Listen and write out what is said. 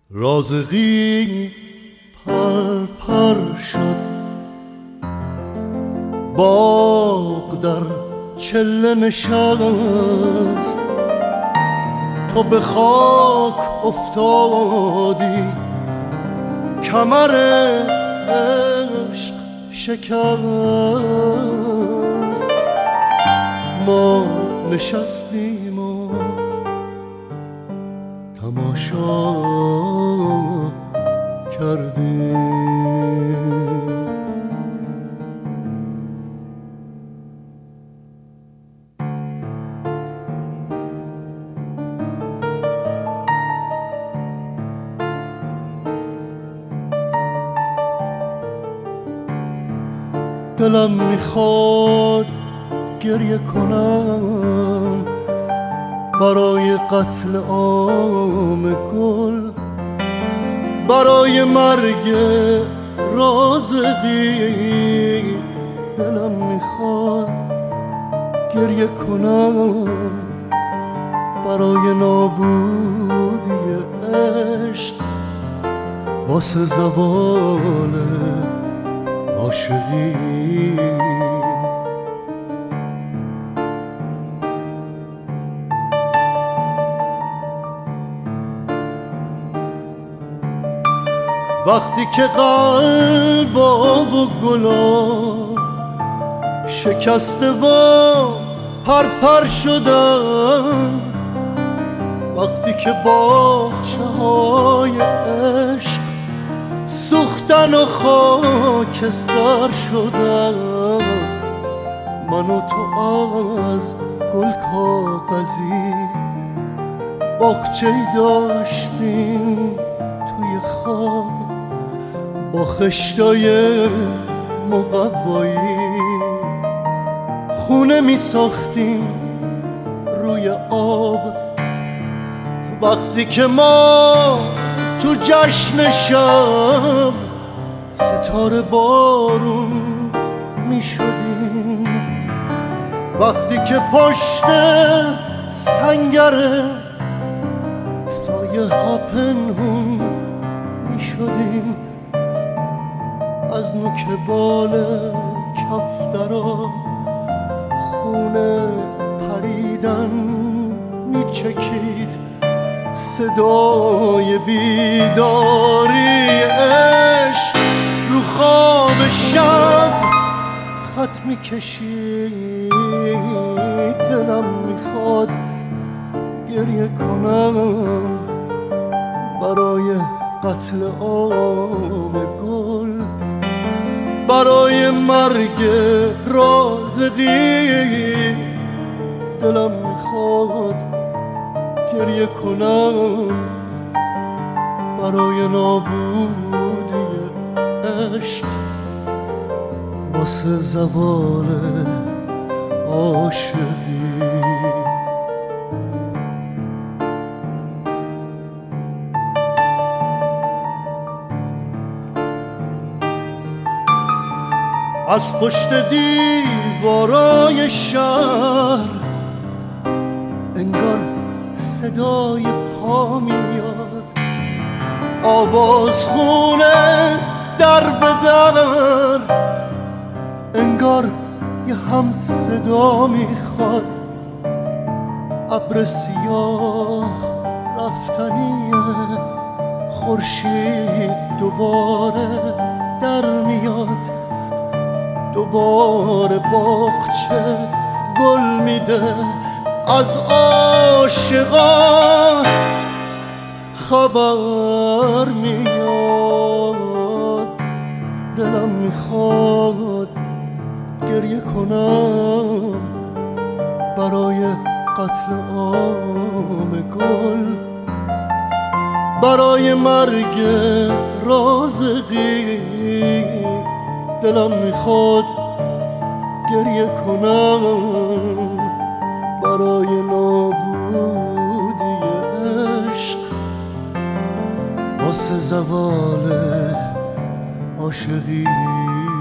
رازقی پر پر شد، باغ در چله نشست، تو به خاک افتادی، کمر عشق شکست. ما نشستیم و تماشا کردیم. دلم میخواد گریه کنم برای قتل عام گل، برای مرگ رازقی. دلم میخواد گریه کنم برای نابودی عشق، واسه زوال عاشقی. وقتی که قلبا و گلا شکسته و پرپر شدن، وقتی که باغچه های عشق سوختن و خاکستر شدن، من و تو از گل کاغذی باغچه‌ای داشتیم توی خواب، با خشتای مقوایی خونه می ساختیم روی آب. وقتی که ما تو جشن شب ستاره بارون می شدیم، وقتی که پشت سنگر سایه ها پنهون می شدیم، از نوک بال کفترا خونه پریدن می چکید، صدای بیداری عشق رو خواب شب خط می کشید. دلم میخواد گریه کنم برای قتل عام گل، برای مرگ رازقی. دلم میخواد گریه کنم برای نابودی عشق، واسه زوال عاشقی. از پشت دیوارای شهر انگار صدای پا میاد، آواز خونه در به در، انگار یه هم صدا میخواد. ابر سیاه رفتنیه، خورشید دوباره در میاد، دوباره باغچه گل میده، از عاشقان خبر میاد. دلم میخواد گریه کنم برای قتل عام گل، برای مرگ رازقی. دلم میخواد گریه کنم برای نابودی عشق، واسه زوال عاشقی.